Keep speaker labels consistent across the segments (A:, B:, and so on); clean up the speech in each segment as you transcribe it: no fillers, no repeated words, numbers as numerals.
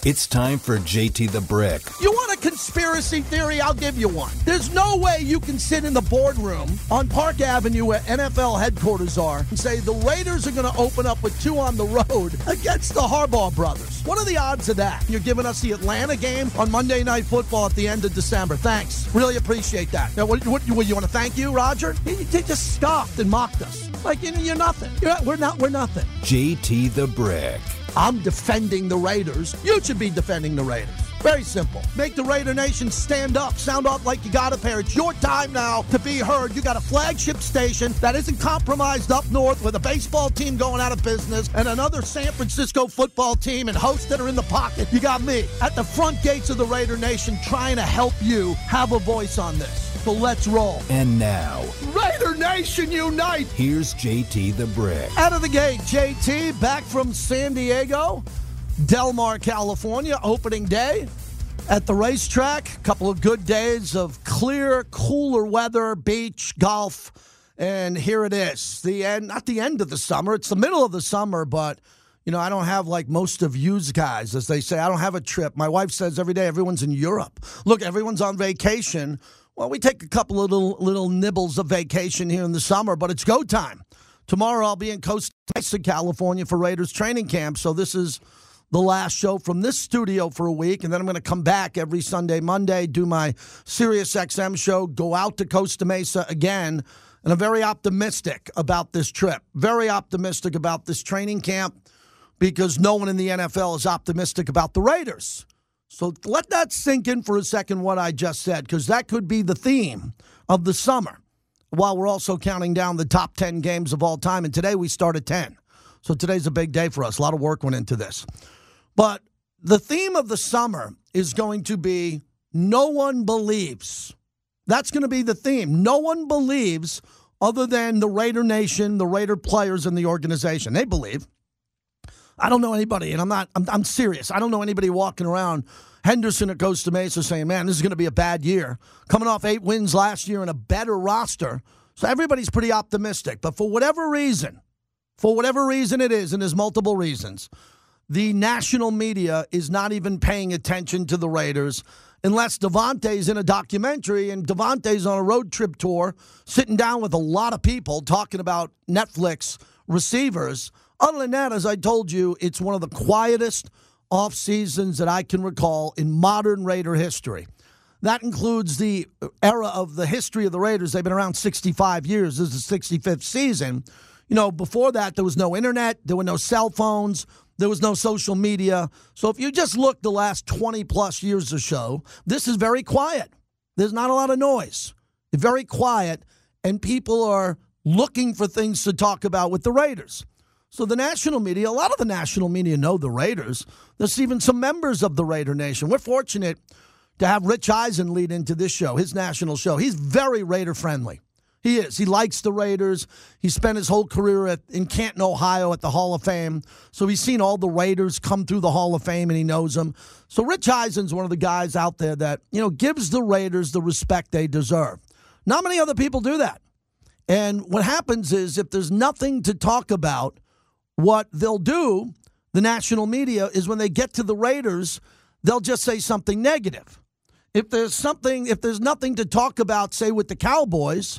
A: It's time for JT the Brick.
B: You want a conspiracy theory? I'll give you one. There's no way you can sit in the boardroom on Park Avenue where NFL headquarters are and say the Raiders are going to open up with 2 on the road against the Harbaugh brothers. What are the odds of that? You're giving us the Atlanta game on Monday Night Football at the end of December. Thanks. Really appreciate that. Now, what you want to thank you, Roger? You just scoffed and mocked us. Like, you're nothing. We're nothing.
A: JT the Brick.
B: I'm defending the Raiders. You should be defending the Raiders. Very simple. Make the Raider Nation stand up. Sound off like you got a pair. It's your time now to be heard. You got a flagship station that isn't compromised up north with a baseball team going out of business and another San Francisco football team and hosts that are in the pocket. You got me at the front gates of the Raider Nation trying to help you have a voice on this. So let's roll.
A: And now,
B: Raider Nation unite.
A: Here's JT the Brick.
B: Out of the gate, JT, back from San Diego, Del Mar, California, opening day at the racetrack. A couple of good days of clear, cooler weather, beach, golf, and here it is. The end, not the end of the summer. It's the middle of the summer, but I don't have like most of you guys, as they say. I don't have a trip. My wife says every day everyone's in Europe. Look, everyone's on vacation. Well, we take a couple of little nibbles of vacation here in the summer, but it's go time. Tomorrow I'll be in Costa Mesa, California for Raiders training camp, so this is the last show from this studio for a week, and then I'm going to come back every Sunday, Monday, do my Sirius XM show, go out to Costa Mesa again, and I'm very optimistic about this trip, very optimistic about this training camp, because no one in the NFL is optimistic about the Raiders. So let that sink in for a second, what I just said, because that could be the theme of the summer, while we're also counting down the top 10 games of all time. And today we start at 10. So today's a big day for us. A lot of work went into this. But the theme of the summer is going to be no one believes. That's going to be the theme. No one believes other than the Raider Nation, the Raider players, and the organization. They believe. I don't know anybody, and I'm serious. I don't know anybody walking around Henderson at Costa Mesa saying, man, this is going to be a bad year. Coming off 8 wins last year and a better roster. So everybody's pretty optimistic. But for whatever reason it is, and there's multiple reasons, the national media is not even paying attention to the Raiders unless Davante's in a documentary and Davante's on a road trip tour, sitting down with a lot of people talking about Netflix receivers. Other than that, as I told you, it's one of the quietest off seasons that I can recall in modern Raider history. That includes the era of the history of the Raiders. They've been around 65 years. This is the 65th season. Before that, there was no internet. There were no cell phones. There was no social media. So if you just look the last 20-plus years or so, this is very quiet. There's not a lot of noise. It's very quiet, and people are looking for things to talk about with the Raiders. So the national media, a lot of the national media know the Raiders. There's even some members of the Raider Nation. We're fortunate to have Rich Eisen lead into this show, his national show. He's very Raider-friendly. He is. He likes the Raiders. He spent his whole career in Canton, Ohio at the Hall of Fame. So he's seen all the Raiders come through the Hall of Fame, and he knows them. So Rich Eisen's one of the guys out there that, gives the Raiders the respect they deserve. Not many other people do that. And what happens is if there's nothing to talk about, what they'll do, the national media, is when they get to the Raiders, they'll just say something negative. If there's nothing to talk about, say, with the Cowboys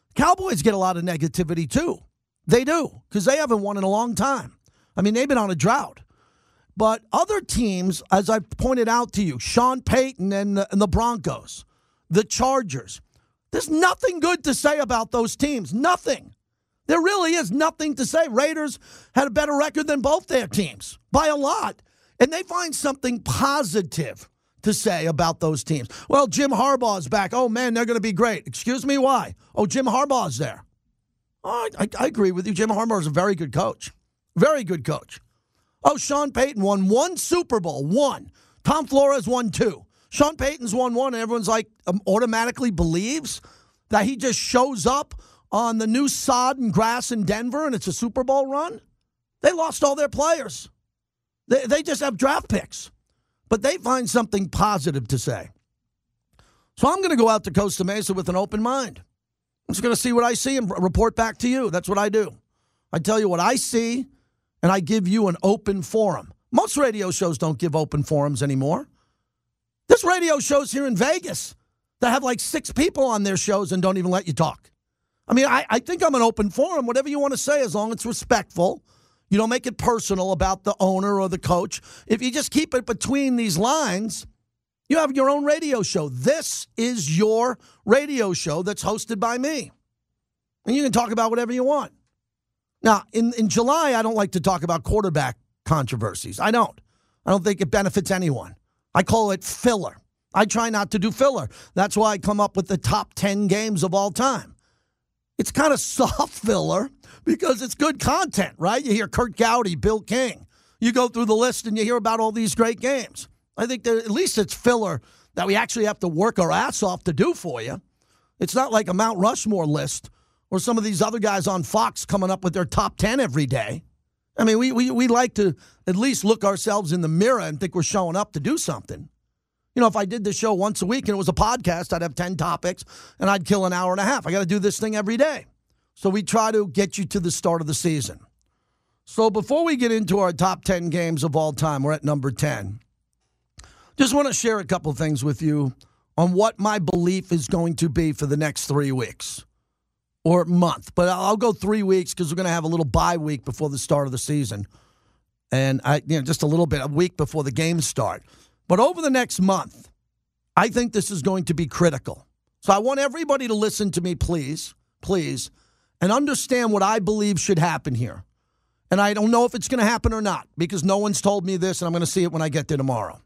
B: get a lot of negativity too. They do, because they haven't won in a long time. I mean, they've been on a drought. But other teams, as I've pointed out to you, Sean Payton and the Broncos, the Chargers, there's nothing good to say about those teams. Nothing. There really is nothing to say. Raiders had a better record than both their teams by a lot. And they find something positive to say about those teams. Well, Jim Harbaugh's back. Oh, man, they're going to be great. Excuse me, why? Oh, Jim Harbaugh's there. Oh, I agree with you. Jim Harbaugh's a very good coach. Very good coach. Oh, Sean Payton won 1 Super Bowl. 1. Tom Flores won 2. Sean Payton's won 1, and everyone's like automatically believes that he just shows up on the new sod and grass in Denver and it's a Super Bowl run. They lost all their players. They just have draft picks. But they find something positive to say. So I'm going to go out to Costa Mesa with an open mind. I'm just going to see what I see and report back to you. That's what I do. I tell you what I see, and I give you an open forum. Most radio shows don't give open forums anymore. There's radio shows here in Vegas that have like 6 people on their shows and don't even let you talk. I mean, I think I'm an open forum, whatever you want to say, as long as it's respectful. You don't make it personal about the owner or the coach. If you just keep it between these lines, you have your own radio show. This is your radio show that's hosted by me. And you can talk about whatever you want. Now, in July, I don't like to talk about quarterback controversies. I don't think it benefits anyone. I call it filler. I try not to do filler. That's why I come up with the top 10 games of all time. It's kind of soft filler because it's good content, right? You hear Kurt Gowdy, Bill King. You go through the list and you hear about all these great games. I think that at least it's filler that we actually have to work our ass off to do for you. It's not like a Mount Rushmore list or some of these other guys on Fox coming up with their top 10 every day. I mean, we like to at least look ourselves in the mirror and think we're showing up to do something. You know, if I did this show once a week and it was a podcast, I'd have 10 topics and I'd kill an hour and a half. I got to do this thing every day. So we try to get you to the start of the season. So before we get into our top 10 games of all time, we're at number 10. Just want to share a couple things with you on what my belief is going to be for the next 3 weeks or month. But I'll go 3 weeks because we're going to have a little bye week before the start of the season. And just a little bit, a week before the games start. But over the next month, I think this is going to be critical. So I want everybody to listen to me, please, and understand what I believe should happen here. And I don't know if it's going to happen or not because no one's told me this, and I'm going to see it when I get there tomorrow.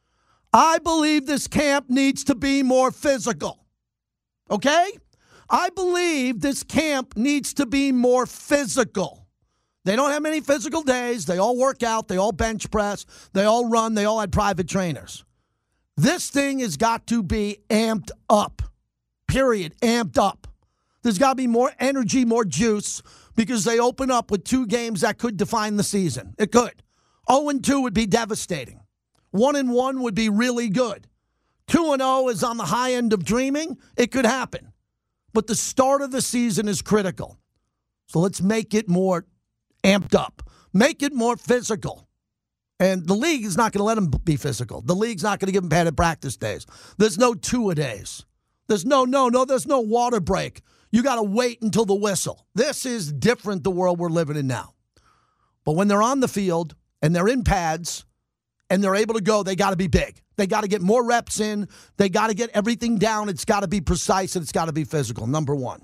B: I believe this camp needs to be more physical. Okay? I believe this camp needs to be more physical. They don't have many physical days. They all work out. They all bench press. They all run. They all had private trainers. This thing has got to be amped up. Period. Amped up. There's got to be more energy, more juice, because they open up with 2 games that could define the season. It could. 0-2 would be devastating. 1-1 would be really good. 2-0 is on the high end of dreaming. It could happen. But the start of the season is critical. So let's make it more amped up. Make it more physical. And the league is not going to let them be physical. The league's not going to give them padded practice days. There's no two-a-days. There's no, there's no water break. You got to wait until the whistle. This is different, the world we're living in now. But when they're on the field and they're in pads and they're able to go, they got to be big. They got to get more reps in. They got to get everything down. It's got to be precise and it's got to be physical, number 1.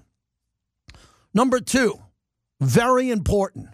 B: Number 2, very important.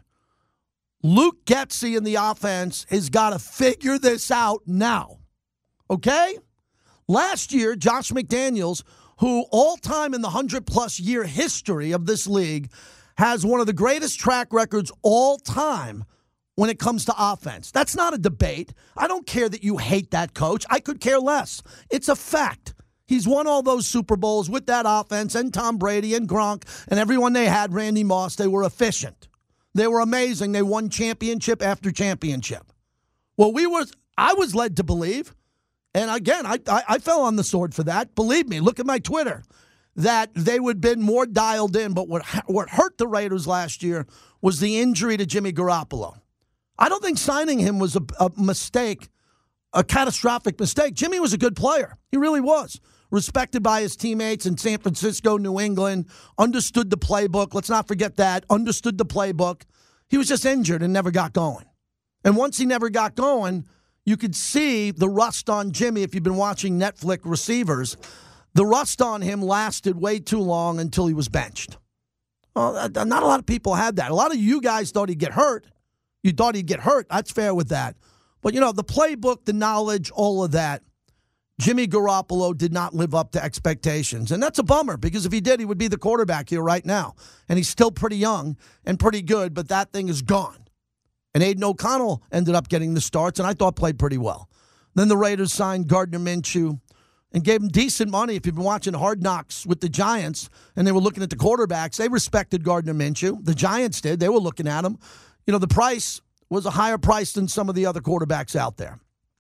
B: Luke Getsy in the offense has got to figure this out now. Okay? Last year, Josh McDaniels, who all time in the 100-plus year history of this league, has one of the greatest track records all time when it comes to offense. That's not a debate. I don't care that you hate that coach. I could care less. It's a fact. He's won all those Super Bowls with that offense and Tom Brady and Gronk and everyone they had, Randy Moss. They were efficient. They were amazing. They won championship after championship. Well, I was led to believe, and again, I fell on the sword for that. Believe me, look at my Twitter, that they would have been more dialed in. But what hurt the Raiders last year was the injury to Jimmy Garoppolo. I don't think signing him was a mistake, a catastrophic mistake. Jimmy was a good player. He really was. Respected by his teammates in San Francisco, New England, understood the playbook. Let's not forget that. Understood the playbook. He was just injured and never got going. And once he never got going, you could see the rust on Jimmy if you've been watching Netflix receivers. The rust on him lasted way too long until he was benched. Well, not a lot of people had that. A lot of you guys thought he'd get hurt. You thought he'd get hurt. That's fair with that. But, the playbook, the knowledge, all of that, Jimmy Garoppolo did not live up to expectations. And that's a bummer because if he did, he would be the quarterback here right now. And he's still pretty young and pretty good, but that thing is gone. And Aiden O'Connell ended up getting the starts and I thought played pretty well. Then the Raiders signed Gardner Minshew and gave him decent money. If you've been watching Hard Knocks with the Giants and they were looking at the quarterbacks, they respected Gardner Minshew. The Giants did. They were looking at him. The price was a higher price than some of the other quarterbacks out there.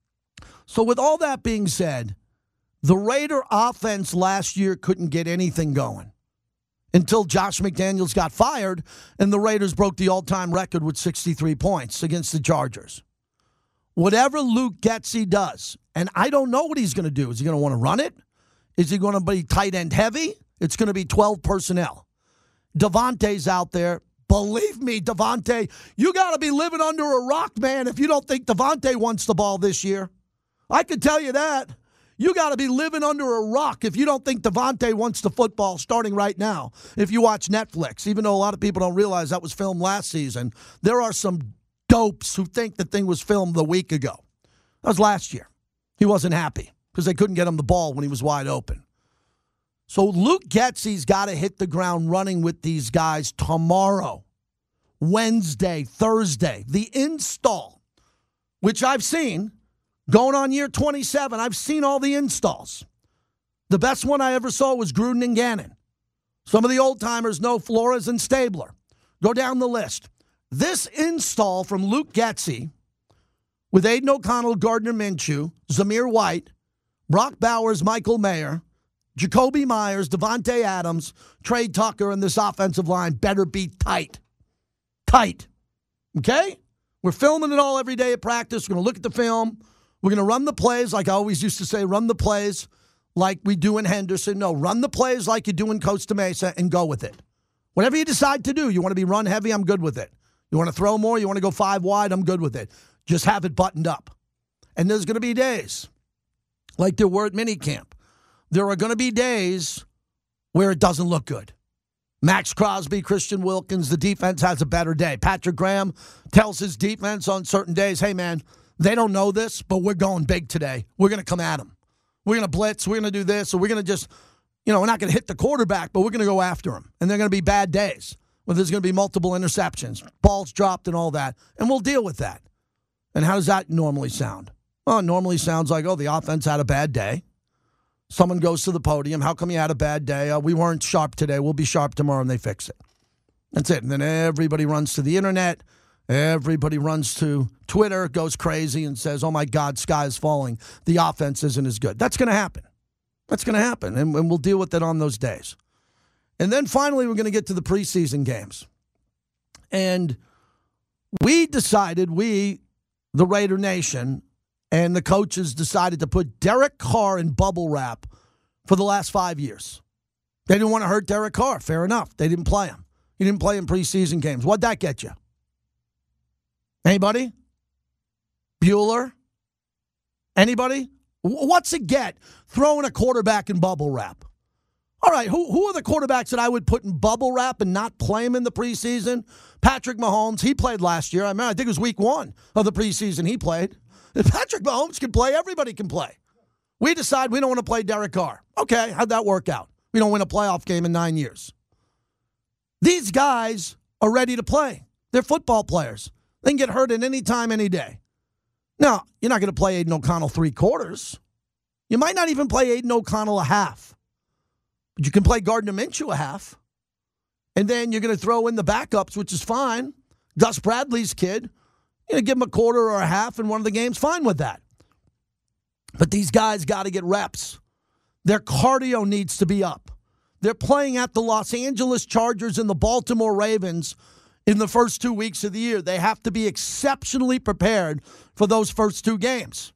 B: So with all that being said, the Raider offense last year couldn't get anything going until Josh McDaniels got fired and the Raiders broke the all-time record with 63 points against the Chargers. whatever Luke Getsy does, and I don't know what he's going to do. Is he going to want to run it? Is he going to be tight end heavy? It's going to be 12 personnel. Davante's out there. Believe me, Davante, you got to be living under a rock, man, if you don't think Davante wants the ball this year. I can tell you that. You got to be living under a rock if you don't think Davante wants the football starting right now. If you watch Netflix, even though a lot of people don't realize that was filmed last season, there are some dopes who think the thing was filmed a week ago. That was last year. He wasn't happy because they couldn't get him the ball when he was wide open. So Luke Getsy's got to hit the ground running with these guys tomorrow, Wednesday, Thursday. The install, which I've seen, going on year 27, I've seen all the installs. The best one I ever saw was Gruden and Gannon. Some of the old-timers know Flores and Stabler. Go down the list. This install from Luke Getsy with Aiden O'Connell, Gardner Minshew, Zamir White, Brock Bowers, Michael Mayer, Jacoby Myers, Devontae Adams, Trey Tucker, and this offensive line better be tight. Tight. Okay? We're filming it all every day at practice. We're going to look at the film. We're going to run the plays like I always used to say, run the plays like we do in Henderson. No, run the plays like you do in Costa Mesa and go with it. Whatever you decide to do, you want to be run heavy, I'm good with it. You want to throw more, you want to go 5 wide, I'm good with it. Just have it buttoned up. And there's going to be days, like there were at minicamp, there are going to be days where it doesn't look good. Max Crosby, Christian Wilkins, the defense has a better day. Patrick Graham tells his defense on certain days, hey, man, they don't know this, but we're going big today. We're going to come at them. We're going to blitz. We're going to do this. So we're going to just, we're not going to hit the quarterback, but we're going to go after him. And they're going to be bad days where there's going to be multiple interceptions, balls dropped and all that. And we'll deal with that. And how does that normally sound? Well, it normally sounds like, the offense had a bad day. Someone goes to the podium. How come you had a bad day? We weren't sharp today. We'll be sharp tomorrow, and they fix it. That's it. And then everybody runs to the internet. Everybody runs to Twitter, goes crazy, and says, oh, my God, sky is falling. The offense isn't as good. That's going to happen. That's going to happen, and we'll deal with it on those days. And then finally, we're going to get to the preseason games. And we decided, the Raider Nation, and the coaches decided to put Derek Carr in bubble wrap for the last 5 years. They didn't want to hurt Derek Carr. Fair enough. They didn't play him. He didn't play in preseason games. What'd that get you? Anybody? Bueller? Anybody? What's it get throwing a quarterback in bubble wrap? All right, who are the quarterbacks that I would put in bubble wrap and not play him in the preseason? Patrick Mahomes, he played last year. I think it was week 1 of the preseason he played. If Patrick Mahomes can play, everybody can play. We decide we don't want to play Derek Carr. Okay, how'd that work out? We don't win a playoff game in 9 years. These guys are ready to play. They're football players. They can get hurt at any time, any day. Now, you're not going to play Aiden O'Connell 3 quarters. You might not even play Aiden O'Connell a half. But you can play Gardner Minshew a half. And then you're going to throw in the backups, which is fine. Gus Bradley's kid. Give him a quarter or a half in one of the games. Fine with that. But these guys got to get reps. Their cardio needs to be up. They're playing at the Los Angeles Chargers and the Baltimore Ravens in the first 2 weeks of the year. They have to be exceptionally prepared for those first 2 games.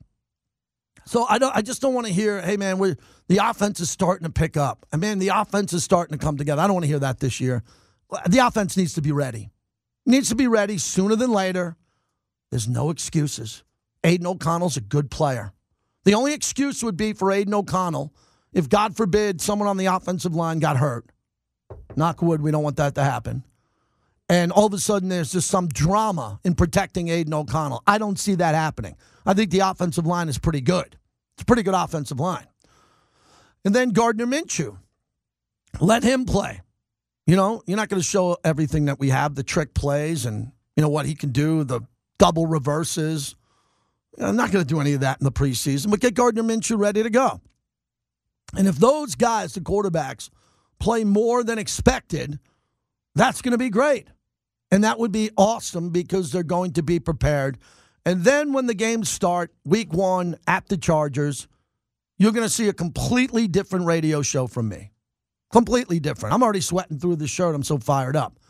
B: So I just don't want to hear, hey, man, the offense is starting to pick up. And, man, the offense is starting to come together. I don't want to hear that this year. The offense needs to be ready. Needs to be ready sooner than later. There's no excuses. Aiden O'Connell's a good player. The only excuse would be for Aiden O'Connell if, God forbid, someone on the offensive line got hurt. Knock wood, we don't want that to happen. And all of a sudden there's just some drama in protecting Aiden O'Connell. I don't see that happening. I think the offensive line is pretty good. It's a pretty good offensive line. And then Gardner Minshew. Let him play. You're not going to show everything that we have, the trick plays and, what he can do, the double reverses. I'm not going to do any of that in the preseason, but get Gardner Minshew ready to go. And if those guys, the quarterbacks, play more than expected, that's going to be great. And that would be awesome because they're going to be prepared. And then when the games start, week 1 at the Chargers, you're going to see a completely different radio show from me. Completely different. I'm already sweating through the shirt. I'm so fired up.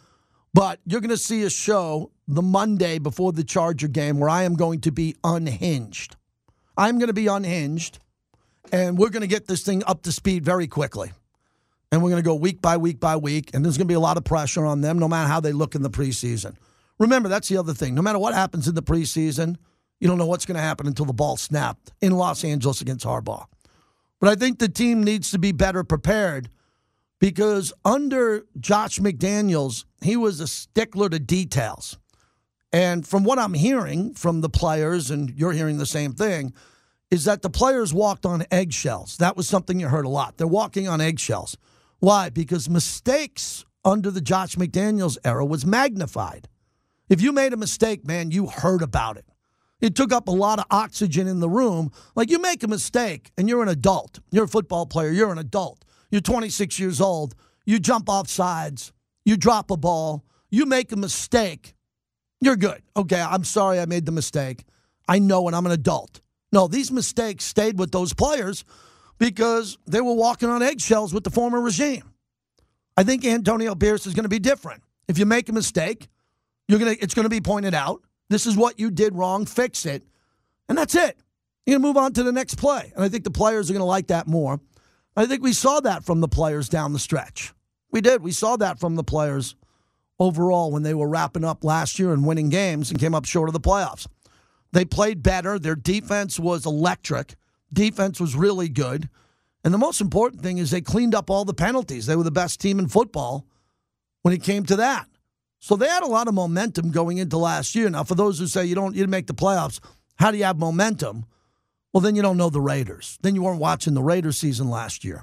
B: But you're going to see a show the Monday before the Charger game where I am going to be unhinged. I'm going to be unhinged, and we're going to get this thing up to speed very quickly. And we're going to go week by week by week, and there's going to be a lot of pressure on them no matter how they look in the preseason. Remember, that's the other thing. No matter what happens in the preseason, you don't know what's going to happen until the ball's snapped in Los Angeles against Harbaugh. But I think the team needs to be better prepared because under Josh McDaniels, he was a stickler to details. And from what I'm hearing from the players, and you're hearing the same thing, is that the players walked on eggshells. That was something you heard a lot. They're walking on eggshells. Why? Because mistakes under the Josh McDaniels era was magnified. If you made a mistake, man, you heard about it. It took up a lot of oxygen in the room. Like, you make a mistake, and you're an adult. You're a football player. You're an adult. You're 26 years old. You jump off sides. You drop a ball. You make a mistake. You're good. Okay, I'm sorry I made the mistake. I know it. I'm an adult. No, these mistakes stayed with those players because they were walking on eggshells with the former regime. I think Antonio Pierce is going to be different. If you make a mistake, it's going to be pointed out. This is what you did wrong. Fix it. And that's it. You're going to move on to the next play. And I think the players are going to like that more. I think we saw that from the players down the stretch. We did. We saw that from the players overall when they were wrapping up last year and winning games and came up short of the playoffs. They played better. Their defense was electric. Defense was really good. And the most important thing is they cleaned up all the penalties. They were the best team in football when it came to that. So they had a lot of momentum going into last year. Now, for those who say you didn't make the playoffs, how do you have momentum? Well, then you don't know the Raiders. Then you weren't watching the Raiders season last year,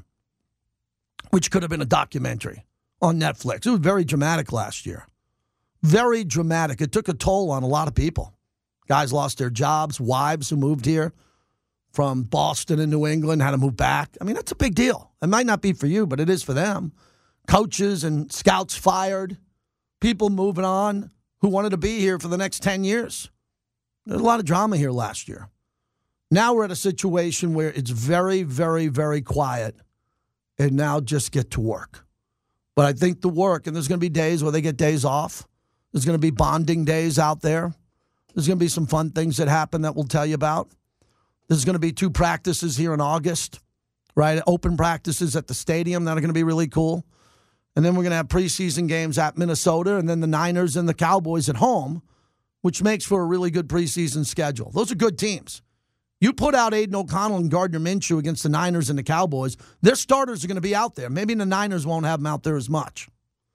B: which could have been a documentary on Netflix. It was very dramatic last year. Very dramatic. It took a toll on a lot of people. Guys lost their jobs, wives who moved here from Boston and New England had to move back. I mean, that's a big deal. It might not be for you, but it is for them. Coaches and scouts fired. People moving on who wanted to be here for the next 10 years. There's a lot of drama here last year. Now we're at a situation where it's very, very, very quiet, and now just get to work. But I think the work, and there's going to be days where they get days off. There's going to be bonding days out there. There's going to be some fun things that happen that we'll tell you about. There's going to be 2 practices here in August, right? Open practices at the stadium that are going to be really cool. And then we're going to have preseason games at Minnesota and then the Niners and the Cowboys at home, which makes for a really good preseason schedule. Those are good teams. You put out Aiden O'Connell and Gardner Minshew against the Niners and the Cowboys, their starters are going to be out there. Maybe the Niners won't have them out there as much.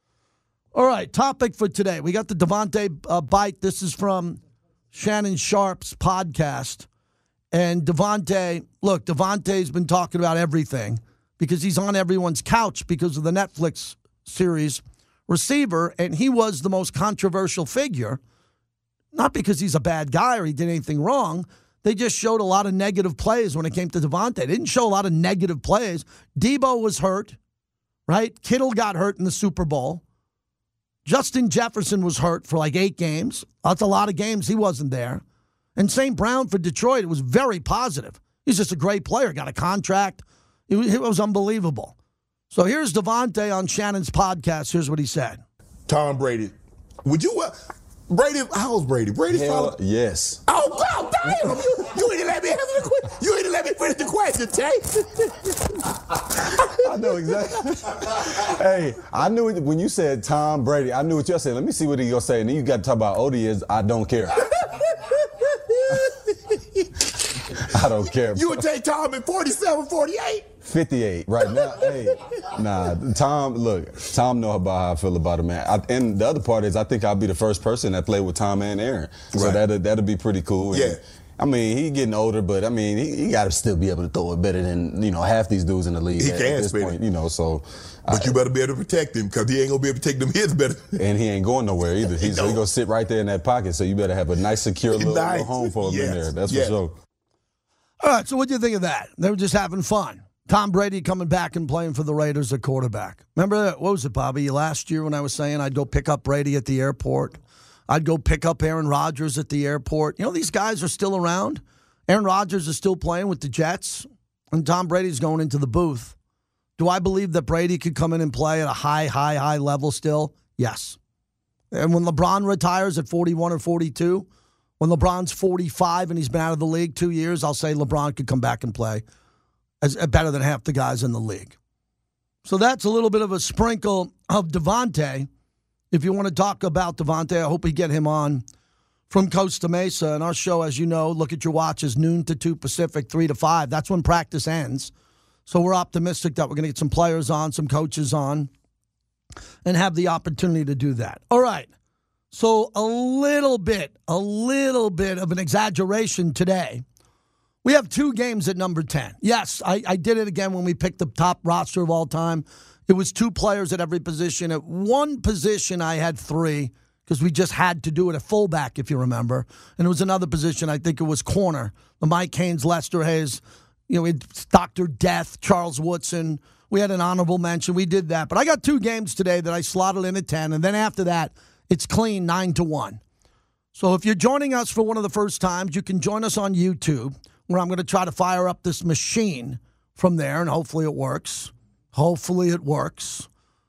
B: All right, topic for today. We got the Devontae bite. This is from Shannon Sharp's podcast. And Devontae's been talking about everything because he's on everyone's couch because of the Netflix series Receiver, and he was the most controversial figure, not because he's a bad guy or he did anything wrong. They just showed a lot of negative plays when it came to Devontae. They didn't show a lot of negative plays. Debo was hurt, right? Kittle got hurt in the Super Bowl. Justin Jefferson was hurt for like 8 games. That's a lot of games he wasn't there. And St. Brown for Detroit, it was very positive. He's just a great player, got a contract. It was unbelievable. So here's Devontae on Shannon's podcast. Here's what he said.
C: Tom Brady. Would you... Brady, how old Brady? Brady's
D: Hell, yes.
C: Oh, God damn! You ain't let me answer the question. You ain't let me finish the question, Tay.
D: I know exactly. Hey, I knew it when you said Tom Brady. I knew what you said. Let me see what he gonna say. And then you got to talk about old he is. I don't care. I don't care.
C: You would take Tom at 47, 48?
D: 58 right now. Hey, nah, Tom know about how I feel about him, man. And the other part is I think I'll be the first person that played with Tom and Aaron. So
C: right.
D: that'll be pretty cool.
C: Yeah.
D: And, I mean, he's getting older, but I mean, he got to still be able to throw it better than, half these dudes in the league.
C: He
D: at
C: can
D: this
C: spin
D: point, so.
C: But you better be able to protect him because he ain't going to be able to take them hits better.
D: And he ain't going nowhere either. He's going to sit right there in that pocket, so you better have a nice, secure little home for him in there. That's for sure.
B: All right, so what do you think of that? They were just having fun. Tom Brady coming back and playing for the Raiders at quarterback. Remember, what was it, Bobby? Last year when I was saying I'd go pick up Brady at the airport. I'd go pick up Aaron Rodgers at the airport. These guys are still around. Aaron Rodgers is still playing with the Jets, and Tom Brady's going into the booth. Do I believe that Brady could come in and play at a high level still? Yes. And when LeBron retires at 41 or 42, when LeBron's 45 and he's been out of the league 2 years, I'll say LeBron could come back and play as better than half the guys in the league. So that's a little bit of a sprinkle of Devontae. If you want to talk about Devontae, I hope we get him on from Costa Mesa. And our show, as you know, look at your watch, is noon to 2 Pacific, 3 to 5. That's when practice ends. So we're optimistic that we're going to get some players on, some coaches on, and have the opportunity to do that. All right. So a little bit of an exaggeration today. We have 2 games at number 10. Yes, I did it again when we picked the top roster of all time. It was 2 players at every position. At one position, I had 3 because we just had to do it at fullback, if you remember. And it was another position, I think it was corner. The Mike Haynes, Lester Hayes, we had Dr. Death, Charles Woodson. We had an honorable mention. We did that. But I got 2 games today that I slotted in at 10. And then after that, it's clean 9-1. So if you're joining us for one of the first times, you can join us on YouTube, where I'm going to try to fire up this machine from there, and hopefully it works. Hopefully it works.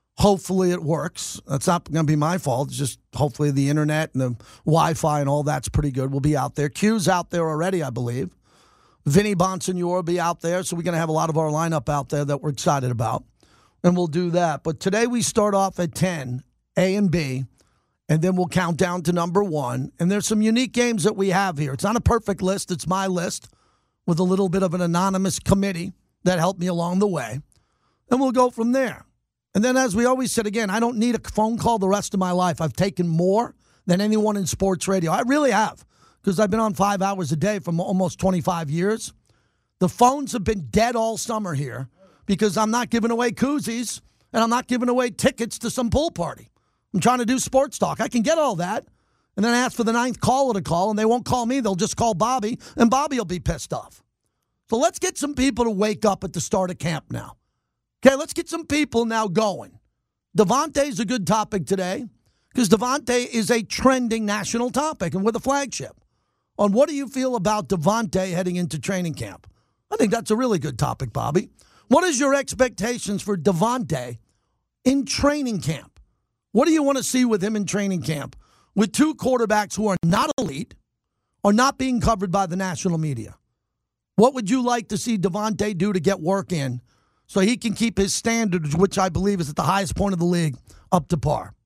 B: That's not going to be my fault. It's just hopefully the internet and the Wi-Fi and all that's pretty good. We'll be out there. Q's out there already, I believe. Vinny Bonsignore will be out there, so we're going to have a lot of our lineup out there that we're excited about, and we'll do that. But today we start off at 10, A and B, and then we'll count down to number 1. And there's some unique games that we have here. It's not a perfect list. It's my list with a little bit of an anonymous committee that helped me along the way. And we'll go from there. And then, as we always said, again, I don't need a phone call the rest of my life. I've taken more than anyone in sports radio. I really have, because I've been on 5 hours a day for almost 25 years. The phones have been dead all summer here because I'm not giving away koozies and I'm not giving away tickets to some pool party. I'm trying to do sports talk. I can get all that and then ask for the 9th caller to call, and they won't call me. They'll just call Bobby, and Bobby will be pissed off. So let's get some people to wake up at the start of camp now. Okay, let's get some people now going. Devontae's a good topic today because Devontae is a trending national topic, and we're the flagship. On what do you feel about Devontae heading into training camp? I think that's a really good topic, Bobby. What is your expectations for Devontae in training camp? What do you want to see with him in training camp with 2 quarterbacks who are not elite or not being covered by the national media? What would you like to see Devontae do to get work in so he can keep his standards, which I believe is at the highest point of the league, up to par?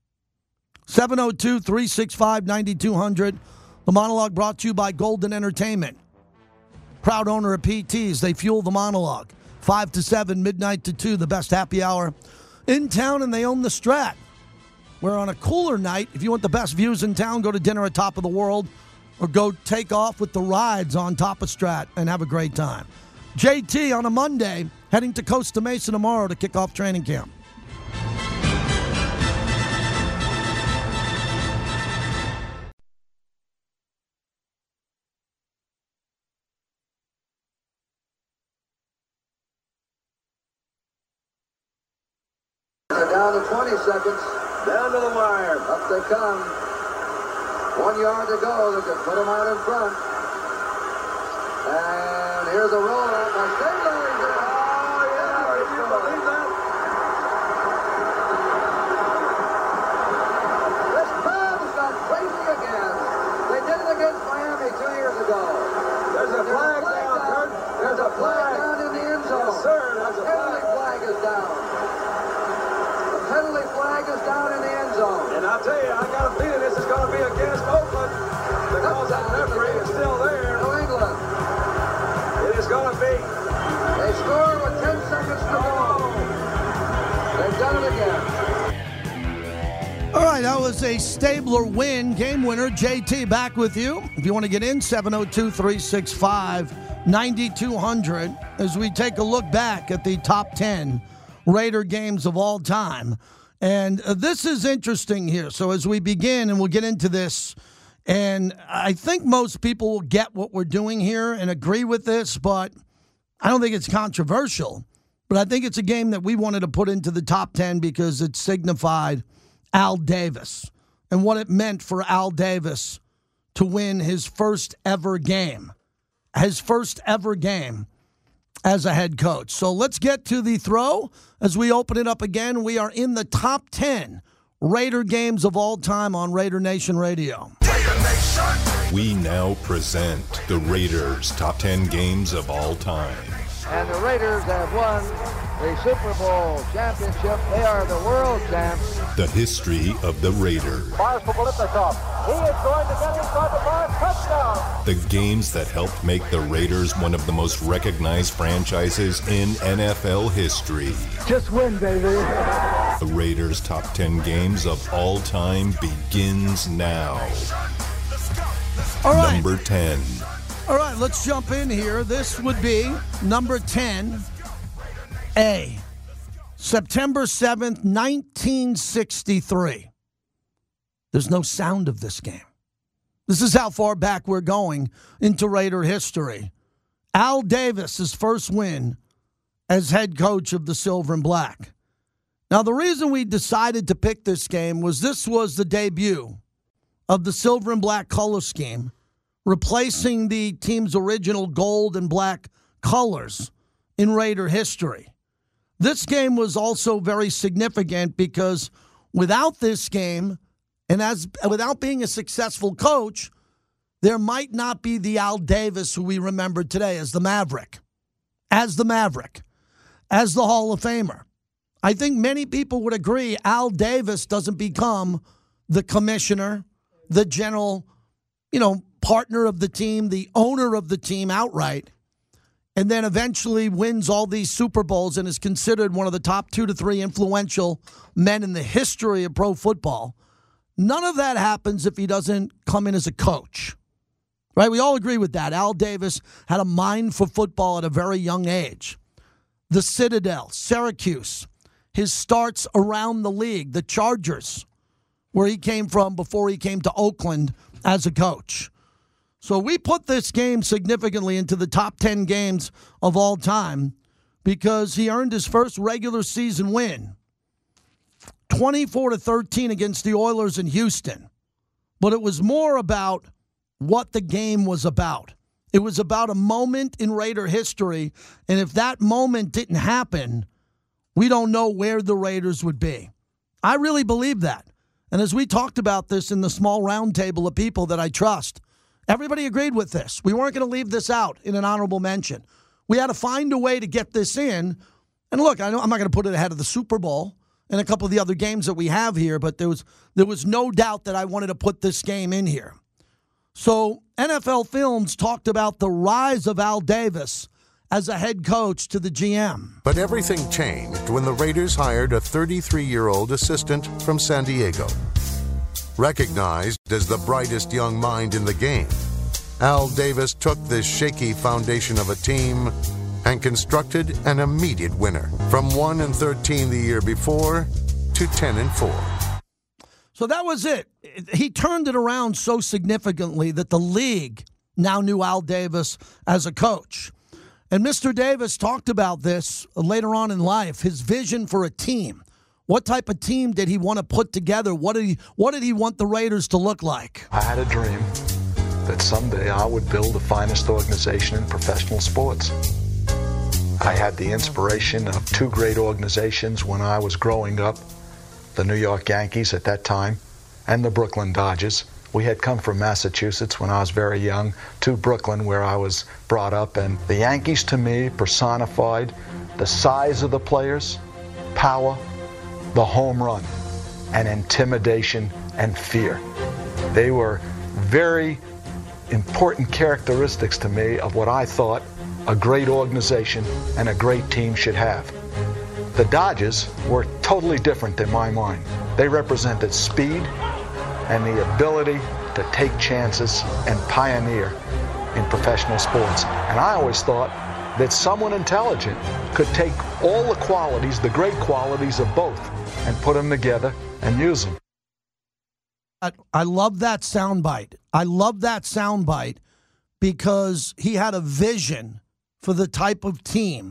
B: 702-365-9200. The monologue brought to you by Golden Entertainment. Proud owner of PTs. They fuel the monologue. 5 to 7, midnight to 2, the best happy hour in town, and they own the Strat. Where on a cooler night, if you want the best views in town, go to dinner at Top of the World or go take off with the rides on top of Strat and have a great time. JT on a Monday, heading to Costa Mesa tomorrow to kick off training camp.
E: Down to 20 seconds. Down to the wire. Up they come. 1 yard to go. They can put them out in front. And here's a rollout by Stabler. Oh, yeah. Can you believe that? This crowd has gone crazy again. They did it against Miami 2 years ago. There's a flag down, Kurt. There's a flag down in the end zone. Yes, sir. There's a flag is down. Penalty flag is down in the end zone. And I'll tell you, I got a feeling this is going to be against Oakland because that referee is still there. New England. It is going to be. They score with 10 seconds to go. They've done it again.
B: All right, that was a Stabler win. Game winner, JT, back with you. If you want to get in, 702-365-9200 as we take a look back at the top 10 Raider games of all time. And this is interesting here. So as we begin, and we'll get into this, and I think most people will get what we're doing here and agree with this, but I don't think it's controversial. But I think it's a game that we wanted to put into the top 10 because it signified Al Davis and what it meant for Al Davis to win his first ever game. His first ever game as a head coach. So let's get to the throw as we open it up again. We are in the top 10 Raider games of all time on Raider Nation Radio.
F: We now present the Raiders' top 10 games of all time.
E: And the Raiders have won the Super Bowl championship. They are the world champs.
F: The history of the Raiders.
E: Fires for Biletnikoff. He is going to get inside the 5. Touchdown.
F: The games that helped make the Raiders one of the most recognized franchises in NFL history.
E: Just win, baby.
F: The Raiders' top 10 games of all time begins now.
B: All right.
F: Number 10.
B: All right, let's jump in here. This would be number 10, A. September 7th, 1963. There's no sound of this game. This is how far back we're going into Raider history. Al Davis' first win as head coach of the Silver and Black. Now, the reason we decided to pick this game was this was the debut of the Silver and Black color scheme, replacing the team's original gold and black colors in Raider history. This game was also very significant because without this game, and without being a successful coach, there might not be the Al Davis who we remember today as the Maverick, as the Hall of Famer. I think many people would agree Al Davis doesn't become the commissioner, the general, partner of the team, the owner of the team outright, and then eventually wins all these Super Bowls and is considered one of the top 2 to 3 influential men in the history of pro football. None of that happens if he doesn't come in as a coach, right? We all agree with that. Al Davis had a mind for football at a very young age. The Citadel, Syracuse, his starts around the league, the Chargers, where he came from before he came to Oakland as a coach. So we put this game significantly into the top 10 games of all time because he earned his first regular season win, 24-13 against the Oilers in Houston. But it was more about what the game was about. It was about a moment in Raider history, and if that moment didn't happen, we don't know where the Raiders would be. I really believe that. And as we talked about this in the small round table of people that I trust, everybody agreed with this. We weren't going to leave this out in an honorable mention. We had to find a way to get this in. And look, I know I'm not going to put it ahead of the Super Bowl and a couple of the other games that we have here, but there was no doubt that I wanted to put this game in here. So NFL Films talked about the rise of Al Davis as a head coach to the GM.
G: But everything changed when the Raiders hired a 33-year-old assistant from San Diego. Recognized as the brightest young mind in the game, Al Davis took this shaky foundation of a team and constructed an immediate winner from 1-13 the year before to 10-4.
B: So that was it. He turned it around so significantly that the league now knew Al Davis as a coach. And Mr. Davis talked about this later on in life, his vision for a team. What type of team did he want to put together? What did he want the Raiders to look like?
H: I had a dream that someday I would build the finest organization in professional sports. I had the inspiration of two great organizations when I was growing up, the New York Yankees at that time and the Brooklyn Dodgers. We had come from Massachusetts when I was very young to Brooklyn, where I was brought up, and the Yankees to me personified the size of the players, power, the home run, and intimidation and fear. They were very important characteristics to me of what I thought a great organization and a great team should have. The Dodgers were totally different in my mind. They represented speed and the ability to take chances and pioneer in professional sports. And I always thought that someone intelligent could take all the qualities, the great qualities of both, and put them together and use them.
B: I love that soundbite. I love that soundbite because he had a vision for the type of team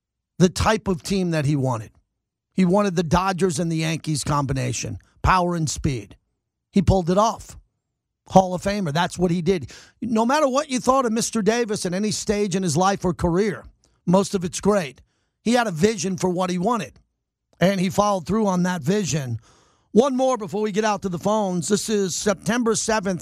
B: that he wanted. He wanted the Dodgers and the Yankees combination, power and speed. He pulled it off. Hall of Famer. That's what he did. No matter what you thought of Mr. Davis at any stage in his life or career, most of it's great. He had a vision for what he wanted, and he followed through on that vision One more before we get out to the phones. This is September 7th,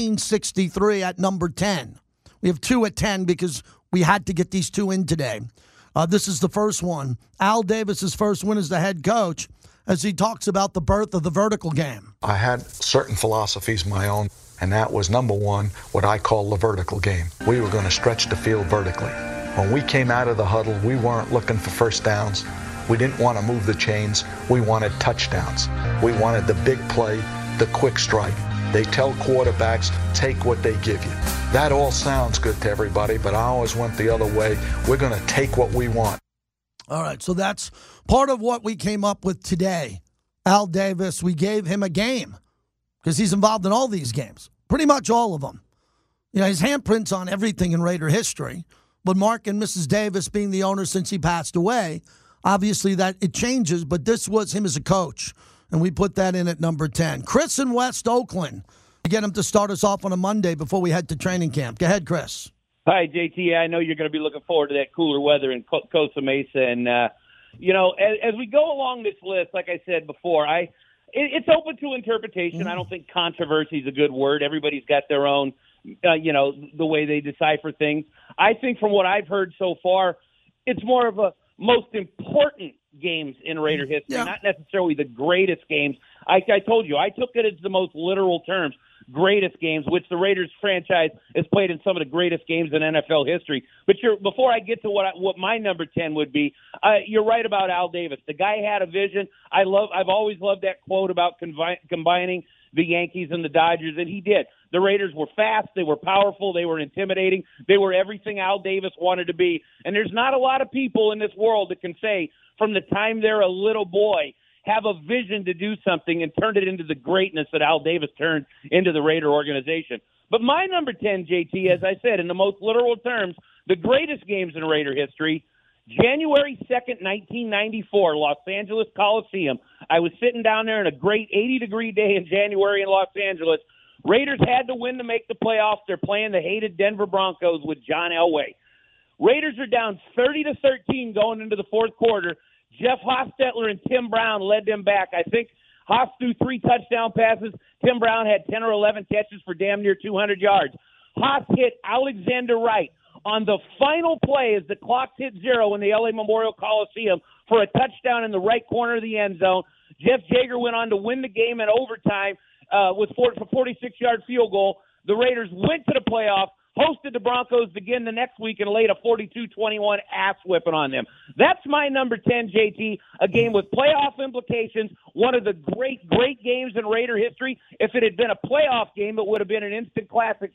B: 1963 at number 10. We have 2 at 10 because we had to get these 2 in today. This is the first one. Al Davis's first win as the head coach as he talks about the birth of the vertical game.
H: I had certain philosophies of my own, and that was, number one, what I call the vertical game. We were going to stretch the field vertically. When we came out of the huddle, we weren't looking for first downs. We didn't want to move the chains. We wanted touchdowns. We wanted the big play, the quick strike. They tell quarterbacks, take what they give you. That all sounds good to everybody, but I always went the other way. We're going to take what we want.
B: All right, so that's part of what we came up with today. Al Davis, we gave him a game because he's involved in all these games, pretty much all of them. You know, his handprint's on everything in Raider history, but Mark and Mrs. Davis being the owner since he passed away, obviously that it changes, but this was him as a coach, and we put that in at number 10. Chris in West Oakland. Get him to start us off on a Monday before we head to training camp. Go ahead, Chris.
I: Hi, JT. I know you're going to be looking forward to that cooler weather in Costa Mesa. And, you know, as we go along this list, like I said before, it's open to interpretation. I don't think controversy is a good word. Everybody's got their own, you know, the way they decipher things. I think from what I've heard so far, it's more of a most important games in Raider history, not necessarily the greatest games. I told you, I took it as the most literal terms. Greatest games, which the Raiders franchise has played in some of the greatest games in NFL history. But before I get to what my number 10 would be, you're right about Al Davis. The guy had a vision. I've always loved that quote about combining the Yankees and the Dodgers, and he did. The Raiders were fast, they were powerful, they were intimidating, they were everything Al Davis wanted to be. And there's not a lot of people in this world that can say from the time they're a little boy have a vision to do something and turn it into the greatness that Al Davis turned into the Raider organization. But my number 10, JT, as I said, in the most literal terms, the greatest games in Raider history, January 2nd, 1994, Los Angeles Coliseum. I was sitting down there in a great 80-degree day in January in Los Angeles. Raiders had to win to make the playoffs. They're playing the hated Denver Broncos with John Elway. Raiders are down 30-13 going into the fourth quarter. Jeff Hostetler and Tim Brown led them back. I think Haas threw 3 touchdown passes. Tim Brown had 10 or 11 catches for damn near 200 yards. Haas hit Alexander Wright on the final play as the clock hit 0 in the LA Memorial Coliseum for a touchdown in the right corner of the end zone. Jeff Jaeger went on to win the game in overtime with a 46-yard field goal. The Raiders went to the playoffs, hosted the Broncos again the next week, and laid a 42-21 ass whipping on them. That's my number 10, JT, a game with playoff implications, one of the great games in Raider history. If it had been a playoff game, it would have been an instant classic.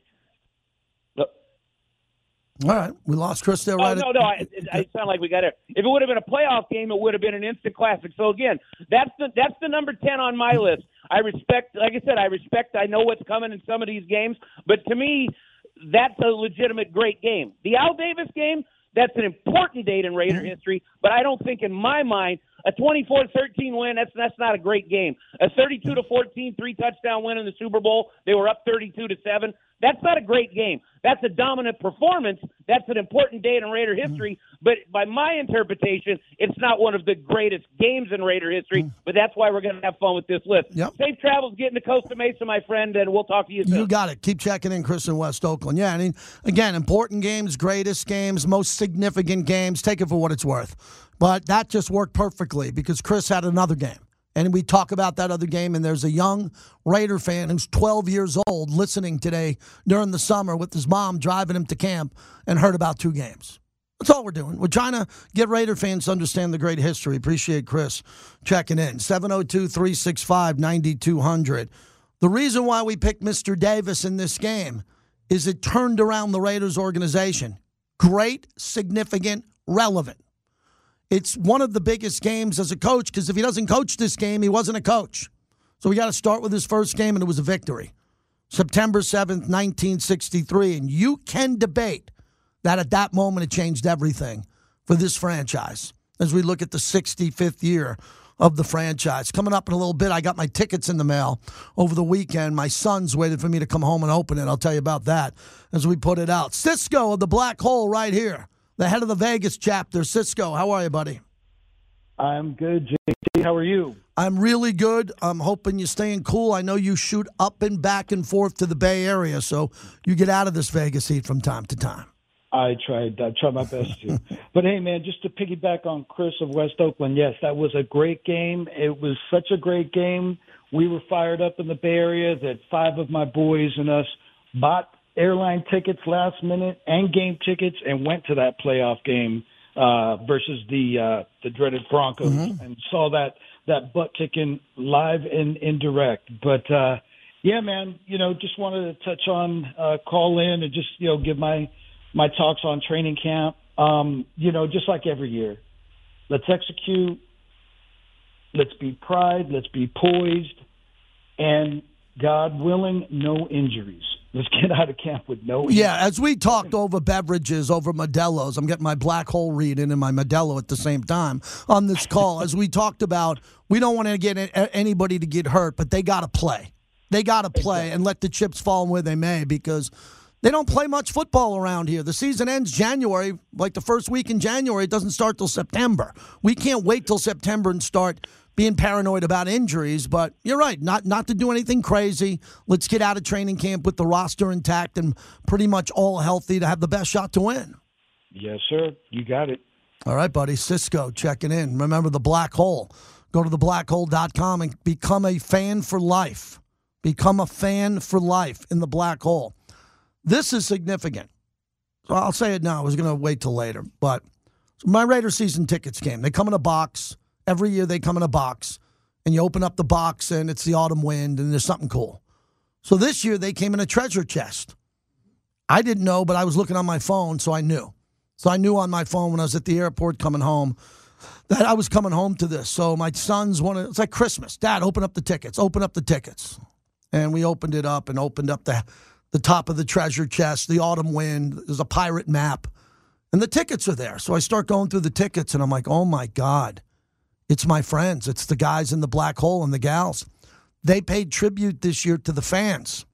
B: All right, we lost Chris there.
I: I sound like we got it. If it would have been a playoff game, it would have been an instant classic. So again, that's the number 10 on my list. I respect, like I said, I know what's coming in some of these games, but to me, that's a legitimate great game. The Al Davis game, that's an important date in Raider history, but I don't think in my mind a 24-13 win, that's not a great game. A 32-14 3-touchdown win in the Super Bowl, they were up 32-7. That's not a great game. That's a dominant performance. That's an important day in Raider history. But by my interpretation, it's not one of the greatest games in Raider history. But that's why we're going to have fun with this list.
B: Yep.
I: Safe travels getting to Costa Mesa, my friend, and we'll talk to you soon.
B: You got it. Keep checking in, Chris in West Oakland. Yeah, I mean, again, important games, greatest games, most significant games. Take it for what it's worth. But that just worked perfectly because Chris had another game. And we talk about that other game, and there's a young Raider fan who's 12 years old listening today during the summer with his mom driving him to camp and heard about 2 games. That's all we're doing. We're trying to get Raider fans to understand the great history. Appreciate Chris checking in. 702-365-9200. The reason why we picked Mr. Davis in this game is it turned around the Raiders organization. Great, significant, relevant. It's one of the biggest games as a coach because if he doesn't coach this game, he wasn't a coach. So we got to start with his first game, and it was a victory. September 7th, 1963. And you can debate that at that moment it changed everything for this franchise as we look at the 65th year of the franchise. Coming up in a little bit, I got my tickets in the mail over the weekend. My son's waited for me to come home and open it. I'll tell you about that as we put it out. Cisco of the Black Hole right here. The head of the Vegas chapter. Cisco, how are you, buddy?
J: I'm good, JT. How are you?
B: I'm really good. I'm hoping you're staying cool. I know you shoot up and back and forth to the Bay Area, so you get out of this Vegas heat from time to time.
J: I try my best to. But, hey, man, just to piggyback on Chris of West Oakland, yes, that was a great game. It was such a great game. We were fired up in the Bay Area that 5 of my boys and us bought airline tickets last minute and game tickets and went to that playoff game versus the dreaded Broncos and saw that butt kicking live and indirect. But, yeah, man, just wanted to touch on call in and just, give my talks on training camp, just like every year. Let's execute. Let's be pride. Let's be poised. And, God willing, no injuries. Let's get out of camp with no injuries.
B: Yeah, as we talked over beverages, over Modelo's, I'm getting my Black Hole read in and my Modelo at the same time on this call. As we talked about, we don't want to get anybody to get hurt, but they got to play. They got to play and let the chips fall where they may, because they don't play much football around here. The season ends January, like the first week in January. It doesn't start till September. We can't wait till September and start being paranoid about injuries. But you're right, not to do anything crazy. Let's get out of training camp with the roster intact and pretty much all healthy to have the best shot to win.
J: Yes, sir. You got it.
B: All right, buddy. Cisco checking in. Remember the Black Hole. Go to theblackhole.com and become a fan for life. Become a fan for life in the Black Hole. This is significant. So I'll say it now. I was going to wait till later. But my Raider season tickets came. They come in a box. Every year they come in a box. And you open up the box, and it's the autumn wind, and there's something cool. So this year they came in a treasure chest. I didn't know, but I was looking on my phone, so I knew. So I knew on my phone when I was at the airport coming home that I was coming home to this. So my sons wanted, it's like Christmas. Dad, open up the tickets. Open up the tickets. And we opened it up and opened up the top of the treasure chest, the autumn wind. There's a pirate map. And the tickets are there. So I start going through the tickets, and I'm like, oh, my God. It's my friends. It's the guys in the Black Hole and the gals. They paid tribute this year to the fans.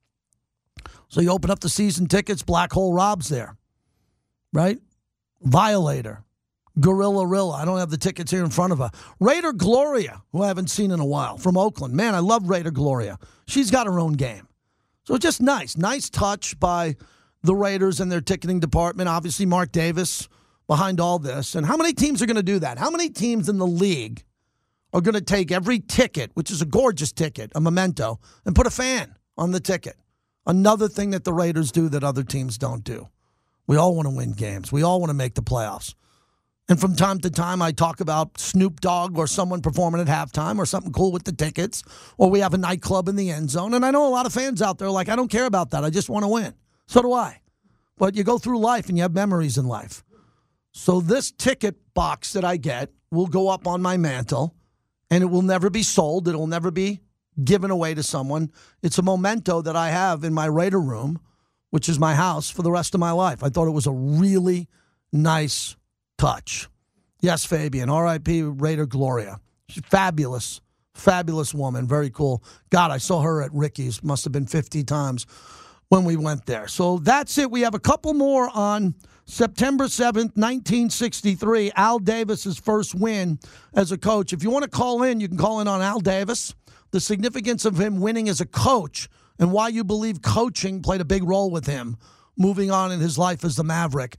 B: So you open up the season tickets, Black Hole Rob's there, right? Violator, Gorilla Rilla. I don't have the tickets here in front of her. Raider Gloria, who I haven't seen in a while, from Oakland. Man, I love Raider Gloria. She's got her own game. So just nice. Nice touch by the Raiders and their ticketing department. Obviously, Mark Davis behind all this. And how many teams are going to do that? How many teams in the league are going to take every ticket, which is a gorgeous ticket, a memento, and put a fan on the ticket? Another thing that the Raiders do that other teams don't do. We all want to win games. We all want to make the playoffs. And from time to time, I talk about Snoop Dogg or someone performing at halftime or something cool with the tickets, or we have a nightclub in the end zone. And I know a lot of fans out there are like, I don't care about that. I just want to win. So do I. But you go through life and you have memories in life. So this ticket box that I get will go up on my mantle, and it will never be sold. It will never be given away to someone. It's a memento that I have in my Raider room, which is my house, for the rest of my life. I thought it was a really nice touch. Yes, Fabian, R.I.P. Raider Gloria. She's fabulous, fabulous woman. Very cool. God, I saw her at Ricky's. Must have been 50 times when we went there. So that's it. We have a couple more on September 7th, 1963, Al Davis's first win as a coach. If you want to call in, you can call in on Al Davis, the significance of him winning as a coach, and why you believe coaching played a big role with him moving on in his life as the Maverick.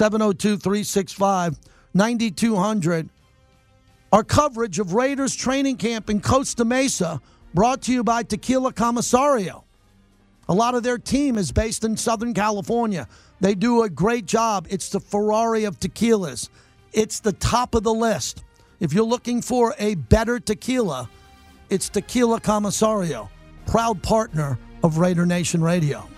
B: 702-365-9200. Our coverage of Raiders training camp in Costa Mesa brought to you by Tequila Comisario. A lot of their team is based in Southern California. They do a great job. It's the Ferrari of tequilas. It's the top of the list. If you're looking for a better tequila, it's Tequila Comisario, proud partner of Raider Nation Radio.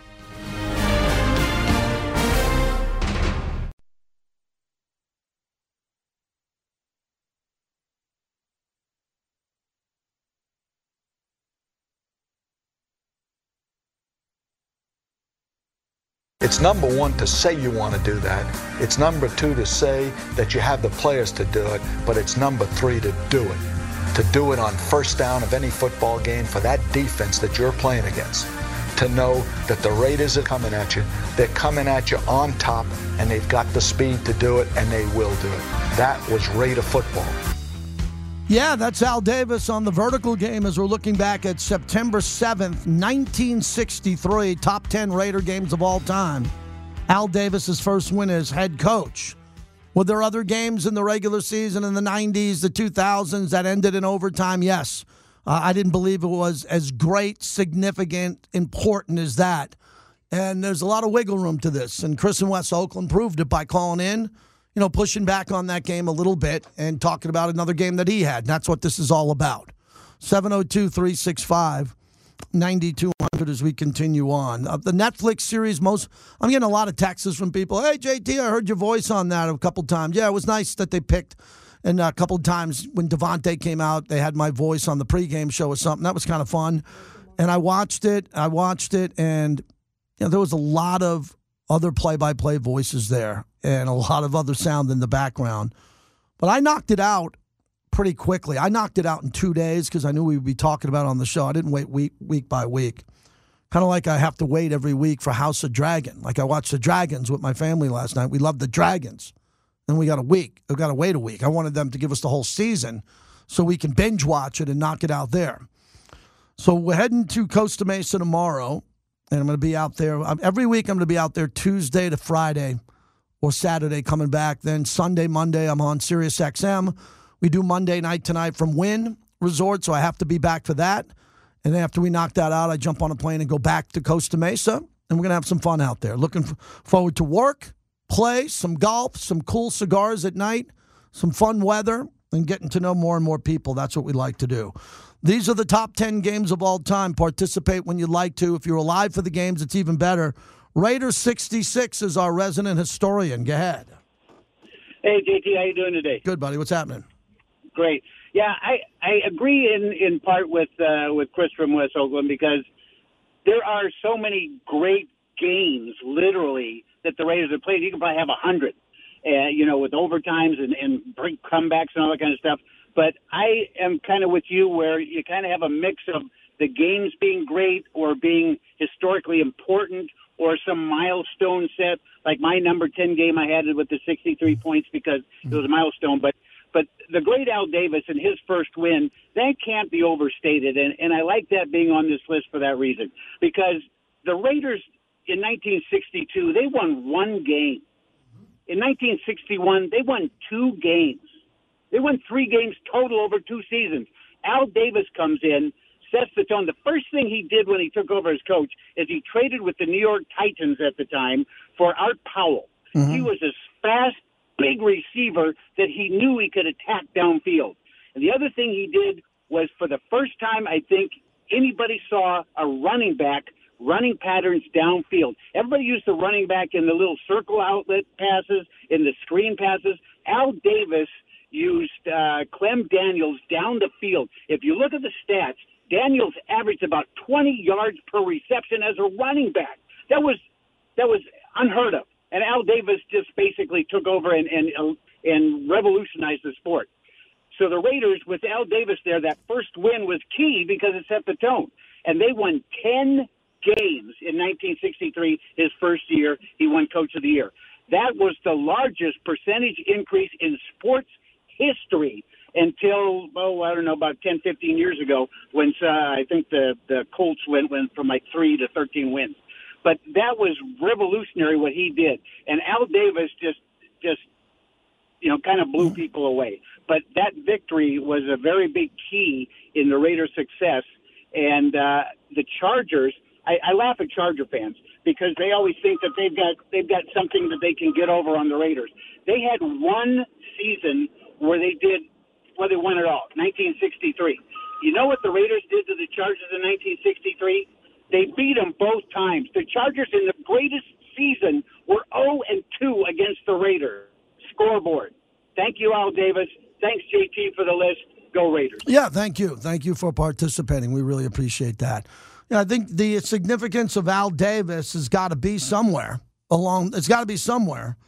H: It's number one to say you want to do that. It's number two to say that you have the players to do it, but it's number three to do it. To do it on first down of any football game for that defense that you're playing against. To know that the Raiders are coming at you, they're coming at you on top, and they've got the speed to do it, and they will do it. That was Raider football.
B: Yeah, that's Al Davis on the vertical game as we're looking back at September 7th, 1963, top 10 Raider games of all time. Al Davis's first win as head coach. Were there other games in the regular season in the 90s, the 2000s that ended in overtime? Yes. I didn't believe it was as great, significant, important as that. And there's a lot of wiggle room to this. And Chris in West Oakland proved it by calling in, pushing back on that game a little bit and talking about another game that he had. And that's what this is all about. 702-365-9200 as we continue on. The Netflix series, I'm getting a lot of texts from people. Hey, JT, I heard your voice on that a couple times. Yeah, it was nice that they picked. And a couple of times when Devontae came out, they had my voice on the pregame show or something. That was kind of fun. And I watched it, and there was a lot of other play-by-play voices there and a lot of other sound in the background. But I knocked it out pretty quickly. I knocked it out in 2 days because I knew we would be talking about it on the show. I didn't wait week by week. Kind of like I have to wait every week for House of Dragon. Like I watched the Dragons with my family last night. We loved the Dragons. Then we got a week. We've got to wait a week. I wanted them to give us the whole season so we can binge watch it and knock it out there. So we're heading to Costa Mesa tomorrow. And I'm going to be out there. Every week I'm going to be out there Tuesday to Friday or Saturday coming back. Then Sunday, Monday, I'm on Sirius XM. We do Monday night tonight from Wynn Resort, so I have to be back for that. And then after we knock that out, I jump on a plane and go back to Costa Mesa. And we're going to have some fun out there. Looking forward to work, play, some golf, some cool cigars at night, some fun weather, and getting to know more and more people. That's what we like to do. These are the top 10 games of all time. Participate when you'd like to. If you're alive for the games, it's even better. Raider 66 is our resident historian. Go ahead.
K: Hey, JT, how you doing today?
B: Good, buddy. What's happening?
K: Great. Yeah, I agree in part with Chris from West Oakland because there are so many great games, literally, that the Raiders have played. You can probably have 100, with overtimes and comebacks and all that kind of stuff. But I am kind of with you where you kind of have a mix of the games being great or being historically important or some milestone set, like my number 10 game I had it with the 63 points because it was a milestone. But the great Al Davis and his first win, that can't be overstated. And I like that being on this list for that reason. Because the Raiders in 1962, they won one game. In 1961, they won 2 games. They won 3 games total over 2 seasons. Al Davis comes in, sets the tone. The first thing he did when he took over as coach is he traded with the New York Titans at the time for Art Powell. Mm-hmm. He was a fast, big receiver that he knew he could attack downfield. And the other thing he did was for the first time I think anybody saw a running back running patterns downfield. Everybody used the running back in the little circle outlet passes, in the screen passes. Al Davis used Clem Daniels down the field. If you look at the stats, Daniels averaged about 20 yards per reception as a running back. That was unheard of. And Al Davis just basically took over and revolutionized the sport. So the Raiders, with Al Davis there, that first win was key because it set the tone. And they won 10 games in 1963, his first year. He won Coach of the Year. That was the largest percentage increase in sports history until, about 10, 15 years ago when I think the Colts went from like 3 to 13 wins. But that was revolutionary what he did. And Al Davis just kind of blew people away. But that victory was a very big key in the Raiders' success. And the Chargers, I laugh at Charger fans because they always think that they've got something that they can get over on the Raiders. They had one season where they won it all, 1963. You know what the Raiders did to the Chargers in 1963? They beat them both times. The Chargers in the greatest season were 0-2 against the Raiders. Scoreboard. Thank you, Al Davis. Thanks, JT, for the list. Go Raiders.
B: Yeah, thank you. Thank you for participating. We really appreciate that. Yeah, I think the significance of Al Davis has got to be somewhere. It's got to be somewhere.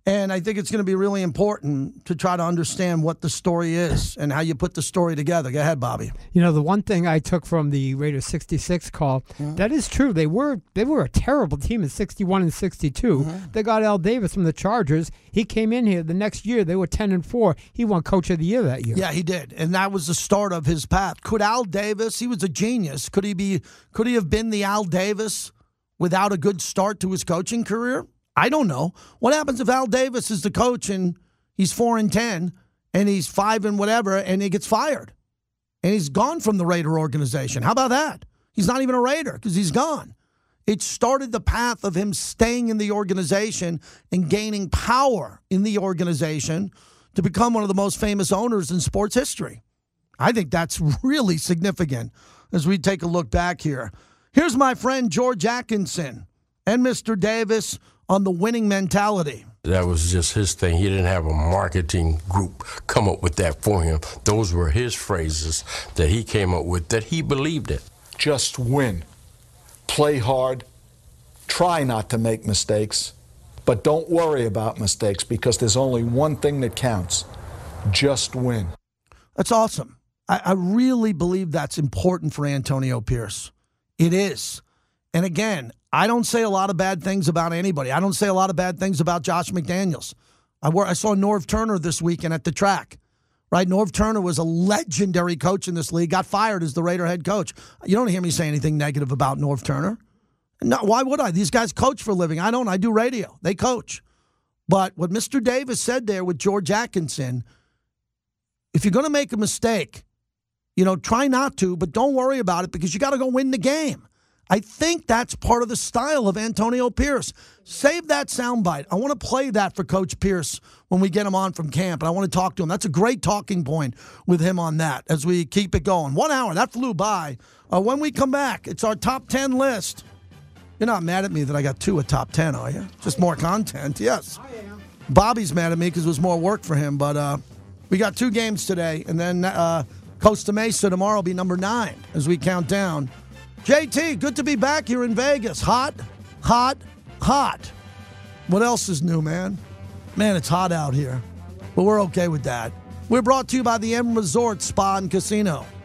B: And I think it's going to be really important to try to understand what the story is and how you put the story together. Go ahead, Bobby.
L: You know, the one thing I took from the Raiders 66 call, that is true. They were a terrible team in 61 and 62. They got Al Davis from the Chargers. He came in here the next year. They were 10-4. He won Coach of the Year that year.
B: Yeah, he did. And that was the start of his path. Could Al Davis, he was a genius. Could he have been the Al Davis without a good start to his coaching career? I don't know. What happens if Al Davis is the coach and he's 4-10 and he's 5 and whatever and he gets fired and he's gone from the Raider organization? How about that? He's not even a Raider because he's gone. It started the path of him staying in the organization and gaining power in the organization to become one of the most famous owners in sports history. I think that's really significant as we take a look back here. Here's my friend George Atkinson and Mr. Davis on the winning mentality.
M: That was just his thing. He didn't have a marketing group come up with that for him. Those were his phrases that he came up with that he believed in.
N: Just win. Play hard. Try not to make mistakes. But don't worry about mistakes because there's only one thing that counts. Just win.
B: That's awesome. I really believe that's important for Antonio Pierce. It is. And again, I don't say a lot of bad things about anybody. I don't say a lot of bad things about Josh McDaniels. I saw Norv Turner this weekend at the track. Right? Norv Turner was a legendary coach in this league, got fired as the Raider head coach. You don't hear me say anything negative about Norv Turner. No, why would I? These guys coach for a living. I don't. I do radio. They coach. But what Mr. Davis said there with George Atkinson, if you're going to make a mistake, try not to, but don't worry about it because you got to go win the game. I think that's part of the style of Antonio Pierce. Save that soundbite. I want to play that for Coach Pierce when we get him on from camp, and I want to talk to him. That's a great talking point with him on that as we keep it going. 1 hour, that flew by. When we come back, it's our top 10 list. You're not mad at me that I got 2 at top 10, are you? Just more content, yes. I am. Bobby's mad at me because it was more work for him, but we got 2 games today, and then Costa Mesa tomorrow will be number 9 as we count down. JT, good to be back here in Vegas. Hot, hot, hot. What else is new, man? Man, it's hot out here. But we're okay with that. We're brought to you by the M Resort Spa and Casino.